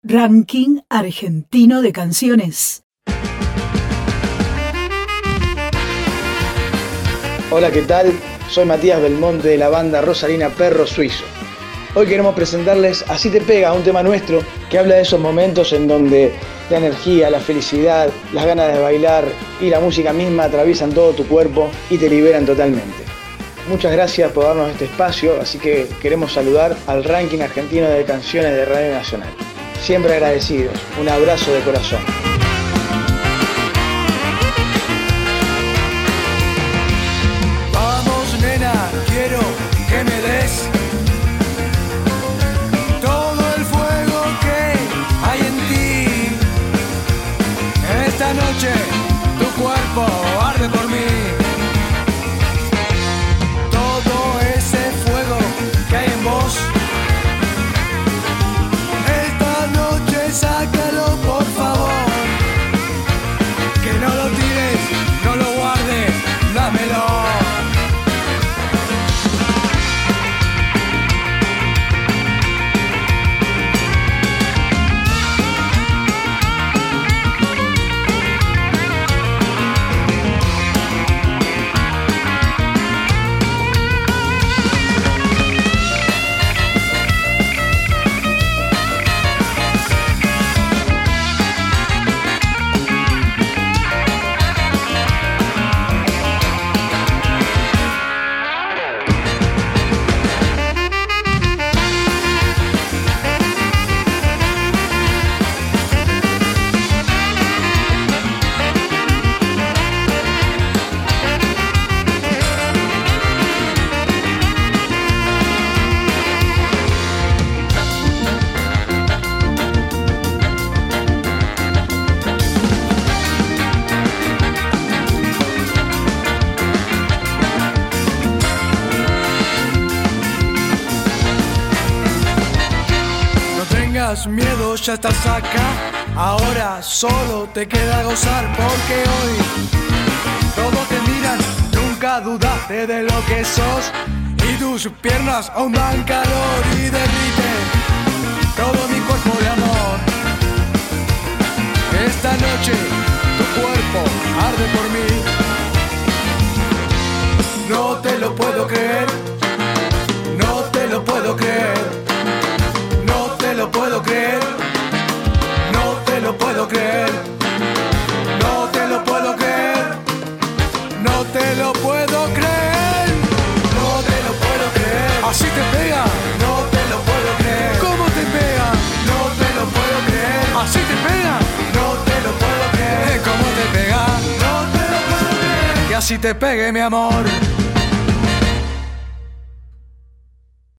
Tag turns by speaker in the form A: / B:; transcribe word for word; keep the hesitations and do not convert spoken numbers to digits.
A: Ranking argentino de canciones.
B: Hola, ¿qué tal? Soy Matías Belmonte de la banda rosarina Perro Suizo. Hoy queremos presentarles Así te pega, un tema nuestro que habla de esos momentos en donde la energía, la felicidad, las ganas de bailar y la música misma atraviesan todo tu cuerpo y te liberan totalmente. Muchas gracias por darnos este espacio, así que queremos saludar al ranking argentino de canciones de Radio Nacional. Siempre agradecidos. Un abrazo de corazón.
C: Vamos, nena, quiero que me des todo el fuego que hay en ti. Esta noche tu cuerpo arde por mí. Todo ese fuego que hay en vos. Sácalo, por favor. Que no lo tires, no lo guardes, dámelo. Miedo, ya estás acá. Ahora solo te queda gozar, porque hoy todos te miran. Nunca dudaste de lo que sos, y tus piernas aún dan calor y derriten todo mi cuerpo de amor. Esta noche tu cuerpo arde por mí. No te lo puedo creer, no te lo puedo creer. No te lo puedo creer, no te lo puedo creer, no te lo puedo creer, no te lo puedo creer, no te lo puedo creer. Así te pega, no te lo puedo creer. ¿Cómo te pega? No te lo puedo creer. Así te pega, no te lo puedo creer. ¿Cómo te pega? No te lo puedo creer. Que así te pegue, mi amor.